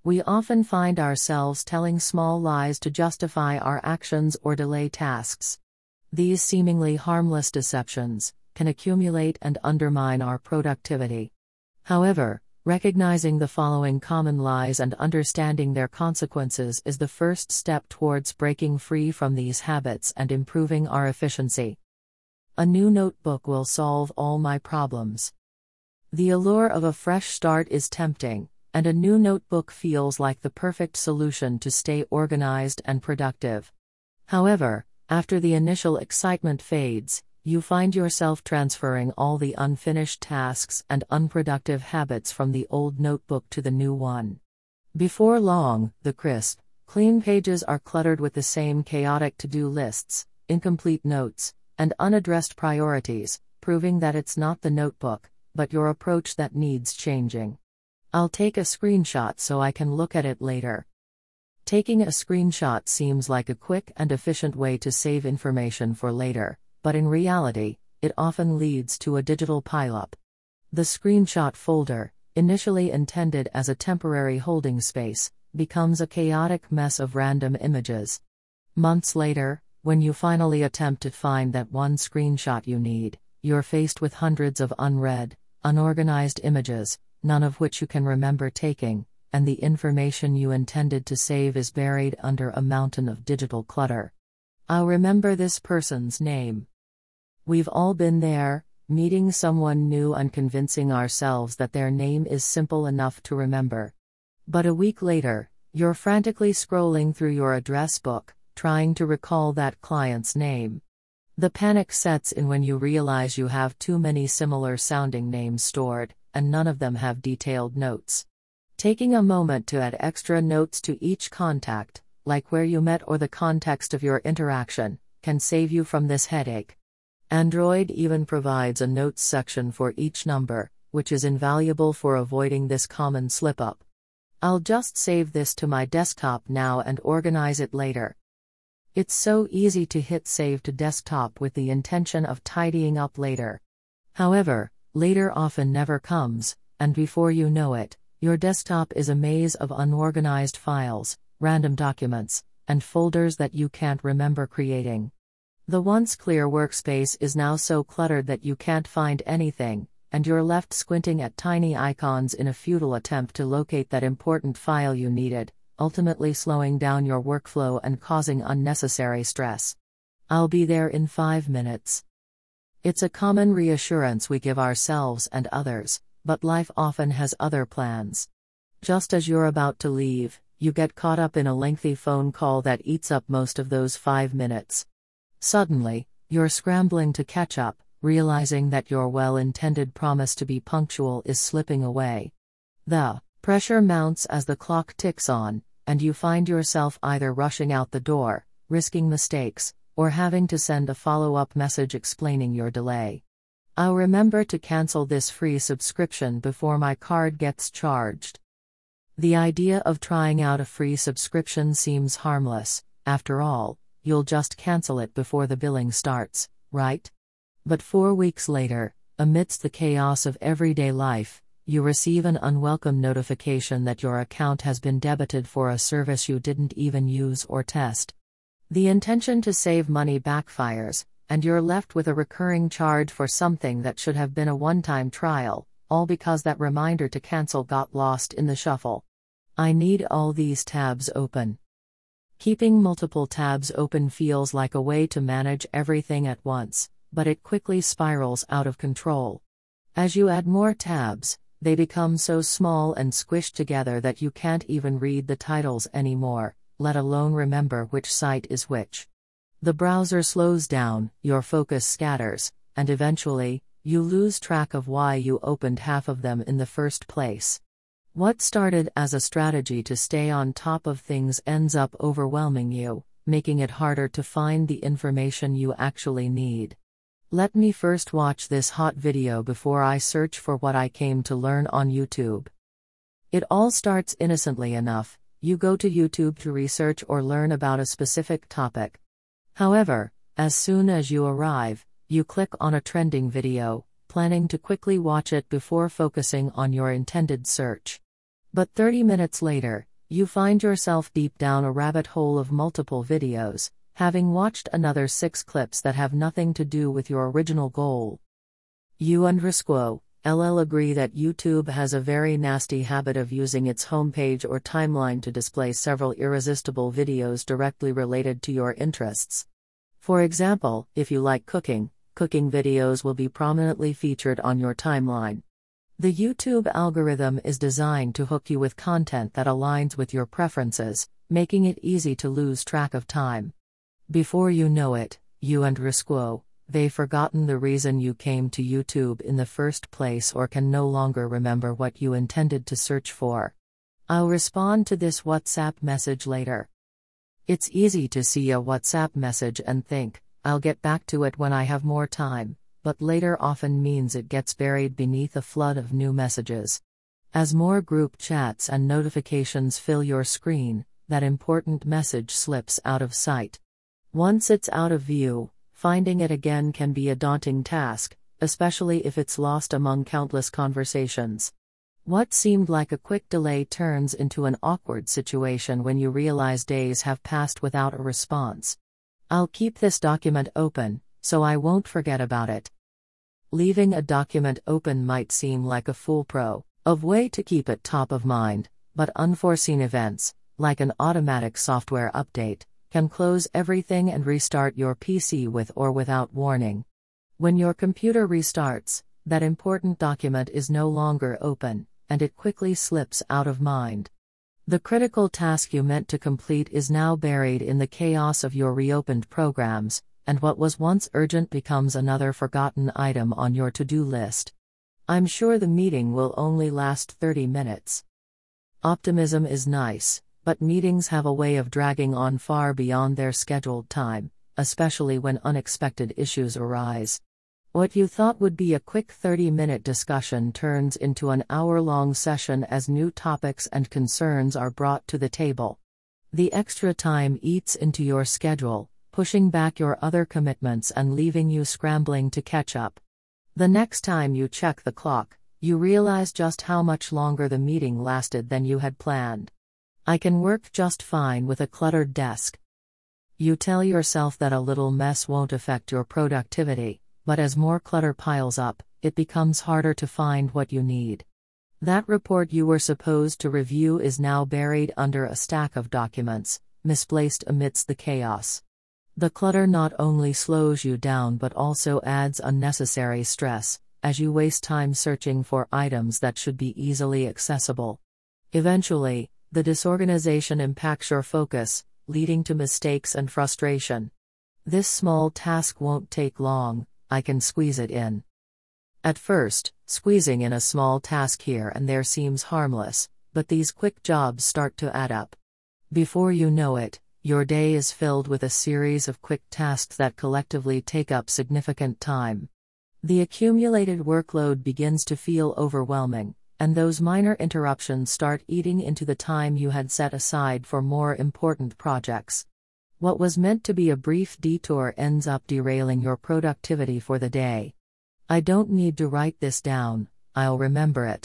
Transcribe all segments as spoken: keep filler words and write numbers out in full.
We often find ourselves telling small lies to justify our actions or delay tasks. These seemingly harmless deceptions can accumulate and undermine our productivity. However, recognizing the following common lies and understanding their consequences is the first step towards breaking free from these habits and improving our efficiency. A new notebook will solve all my problems. The allure of a fresh start is tempting, and a new notebook feels like the perfect solution to stay organized and productive. However, after the initial excitement fades, you find yourself transferring all the unfinished tasks and unproductive habits from the old notebook to the new one. Before long, the crisp, clean pages are cluttered with the same chaotic to-do lists, incomplete notes, and unaddressed priorities, proving that it's not the notebook, but your approach that needs changing. I'll take a screenshot so I can look at it later. Taking a screenshot seems like a quick and efficient way to save information for later, but in reality, it often leads to a digital pileup. The screenshot folder, initially intended as a temporary holding space, becomes a chaotic mess of random images. Months later, when you finally attempt to find that one screenshot you need, you're faced with hundreds of unread, unorganized images, none of which you can remember taking, and the information you intended to save is buried under a mountain of digital clutter. I'll remember this person's name. We've all been there, meeting someone new and convincing ourselves that their name is simple enough to remember. But a week later, you're frantically scrolling through your address book, trying to recall that client's name. The panic sets in when you realize you have too many similar-sounding names stored, and none of them have detailed notes. Taking a moment to add extra notes to each contact, like where you met or the context of your interaction, can save you from this headache. Android even provides a notes section for each number, which is invaluable for avoiding this common slip-up. I'll just save this to my desktop now and organize it later. It's so easy to hit save to desktop with the intention of tidying up later. However, later often never comes, and before you know it, your desktop is a maze of unorganized files, random documents, and folders that you can't remember creating. The once clear workspace is now so cluttered that you can't find anything, and you're left squinting at tiny icons in a futile attempt to locate that important file you needed, ultimately slowing down your workflow and causing unnecessary stress. I'll be there in five minutes. It's a common reassurance we give ourselves and others, but life often has other plans. Just as you're about to leave, you get caught up in a lengthy phone call that eats up most of those five minutes. Suddenly, you're scrambling to catch up, realizing that your well-intended promise to be punctual is slipping away. The pressure mounts as the clock ticks on, and you find yourself either rushing out the door, risking mistakes, or having to send a follow-up message explaining your delay. I'll remember to cancel this free subscription before my card gets charged. The idea of trying out a free subscription seems harmless. After all, you'll just cancel it before the billing starts, right? But four weeks later, amidst the chaos of everyday life, you receive an unwelcome notification that your account has been debited for a service you didn't even use or test. The intention to save money backfires, and you're left with a recurring charge for something that should have been a one-time trial, all because that reminder to cancel got lost in the shuffle. I need all these tabs open. Keeping multiple tabs open feels like a way to manage everything at once, but it quickly spirals out of control. As you add more tabs, they become so small and squished together that you can't even read the titles anymore, let alone remember which site is which. The browser slows down, your focus scatters, and eventually, you lose track of why you opened half of them in the first place. What started as a strategy to stay on top of things ends up overwhelming you, making it harder to find the information you actually need. Let me first watch this hot video before I search for what I came to learn on YouTube. It all starts innocently enough. You go to YouTube to research or learn about a specific topic. However, as soon as you arrive, you click on a trending video, planning to quickly watch it before focusing on your intended search. But thirty minutes later, You find yourself deep down a rabbit hole of multiple videos, having watched another six clips that have nothing to do with your original goal. You underscore L L agree that YouTube has a very nasty habit of using its homepage or timeline to display several irresistible videos directly related to your interests. For example, if you like cooking, cooking videos will be prominently featured on your timeline. The YouTube algorithm is designed to hook you with content that aligns with your preferences, making it easy to lose track of time. Before you know it, you underscore they've forgotten the reason you came to YouTube in the first place or can no longer remember what you intended to search for. I'll respond to this WhatsApp message later. It's easy to see a WhatsApp message and think, I'll get back to it when I have more time, but later often means it gets buried beneath a flood of new messages. As more group chats and notifications fill your screen, that important message slips out of sight. Once it's out of view, finding it again can be a daunting task, especially if it's lost among countless conversations. What seemed like a quick delay turns into an awkward situation when you realize days have passed without a response. I'll keep this document open, so I won't forget about it. Leaving a document open might seem like a foolproof way to keep it top of mind, but unforeseen events, like an automatic software update, can close everything and restart your P C with or without warning. When your computer restarts, that important document is no longer open, and it quickly slips out of mind. The critical task you meant to complete is now buried in the chaos of your reopened programs, and what was once urgent becomes another forgotten item on your to-do list. I'm sure the meeting will only last thirty minutes. Optimism is nice, but meetings have a way of dragging on far beyond their scheduled time, especially when unexpected issues arise. What you thought would be a quick thirty-minute discussion turns into an hour-long session as new topics and concerns are brought to the table. The extra time eats into your schedule, pushing back your other commitments and leaving you scrambling to catch up. The next time you check the clock, you realize just how much longer the meeting lasted than you had planned. I can work just fine with a cluttered desk. You tell yourself that a little mess won't affect your productivity, but as more clutter piles up, it becomes harder to find what you need. That report you were supposed to review is now buried under a stack of documents, misplaced amidst the chaos. The clutter not only slows you down but also adds unnecessary stress, as you waste time searching for items that should be easily accessible. Eventually, the disorganization impacts your focus, leading to mistakes and frustration. This small task won't take long, I can squeeze it in. At first, squeezing in a small task here and there seems harmless, but these quick jobs start to add up. Before you know it, your day is filled with a series of quick tasks that collectively take up significant time. The accumulated workload begins to feel overwhelming, and those minor interruptions start eating into the time you had set aside for more important projects. What was meant to be a brief detour ends up derailing your productivity for the day. I don't need to write this down, I'll remember it.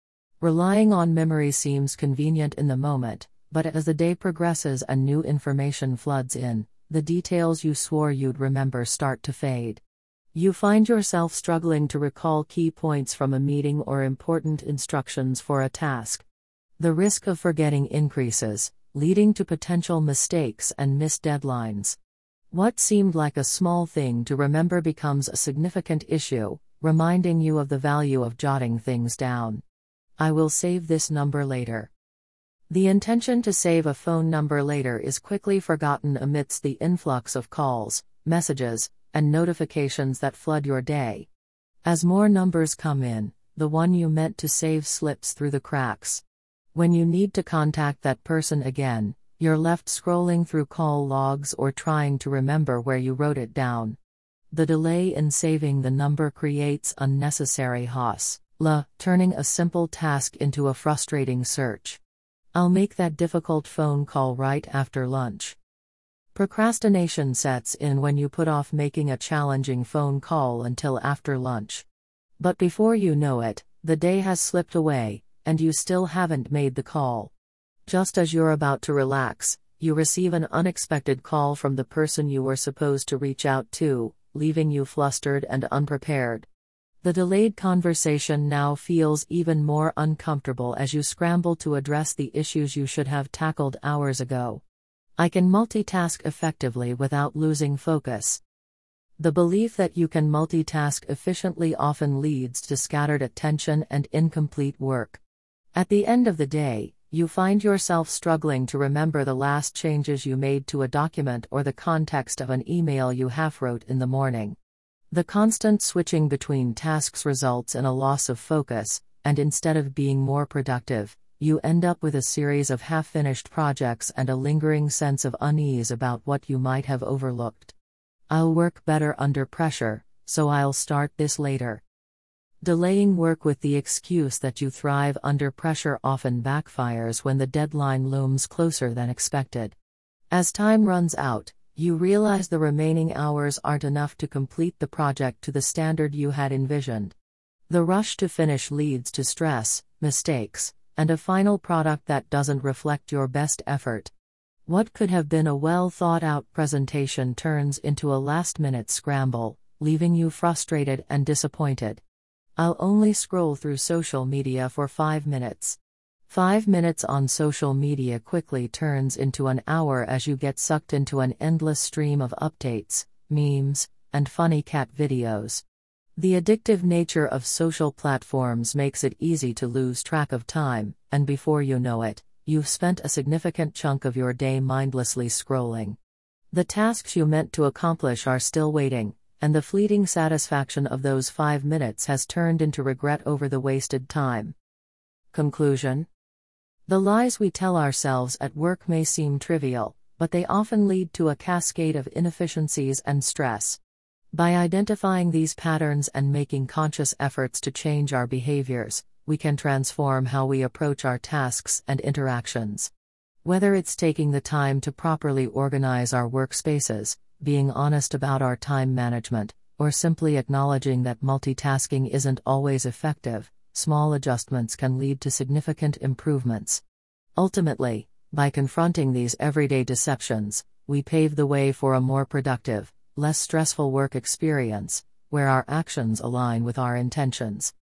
Relying on memory seems convenient in the moment, but as the day progresses and new information floods in, the details you swore you'd remember start to fade. You find yourself struggling to recall key points from a meeting or important instructions for a task. The risk of forgetting increases, leading to potential mistakes and missed deadlines. What seemed like a small thing to remember becomes a significant issue, reminding you of the value of jotting things down. I will save this number later. The intention to save a phone number later is quickly forgotten amidst the influx of calls, messages, and notifications that flood your day. As more numbers come in, the one you meant to save slips through the cracks. When you need to contact that person again, you're left scrolling through call logs or trying to remember where you wrote it down. The delay in saving the number creates unnecessary hassle, turning a simple task into a frustrating search. I'll make that difficult phone call right after lunch. Procrastination sets in when you put off making a challenging phone call until after lunch. But before you know it, the day has slipped away, and you still haven't made the call. Just as you're about to relax, you receive an unexpected call from the person you were supposed to reach out to, leaving you flustered and unprepared. The delayed conversation now feels even more uncomfortable as you scramble to address the issues you should have tackled hours ago. I can multitask effectively without losing focus. The belief that you can multitask efficiently often leads to scattered attention and incomplete work. At the end of the day, you find yourself struggling to remember the last changes you made to a document or the context of an email you half wrote in the morning. The constant switching between tasks results in a loss of focus, and instead of being more productive, you end up with a series of half-finished projects and a lingering sense of unease about what you might have overlooked. I'll work better under pressure, so I'll start this later. Delaying work with the excuse that you thrive under pressure often backfires when the deadline looms closer than expected. As time runs out, you realize the remaining hours aren't enough to complete the project to the standard you had envisioned. The rush to finish leads to stress, mistakes, and a final product that doesn't reflect your best effort. What could have been a well-thought-out presentation turns into a last-minute scramble, leaving you frustrated and disappointed. I'll only scroll through social media for five minutes. Five minutes on social media quickly turns into an hour as you get sucked into an endless stream of updates, memes, and funny cat videos. The addictive nature of social platforms makes it easy to lose track of time, and before you know it, you've spent a significant chunk of your day mindlessly scrolling. The tasks you meant to accomplish are still waiting, and the fleeting satisfaction of those five minutes has turned into regret over the wasted time. Conclusion: the lies we tell ourselves at work may seem trivial, but they often lead to a cascade of inefficiencies and stress. By identifying these patterns and making conscious efforts to change our behaviors, we can transform how we approach our tasks and interactions. Whether it's taking the time to properly organize our workspaces, being honest about our time management, or simply acknowledging that multitasking isn't always effective, small adjustments can lead to significant improvements. Ultimately, by confronting these everyday deceptions, we pave the way for a more productive, less stressful work experience, where our actions align with our intentions.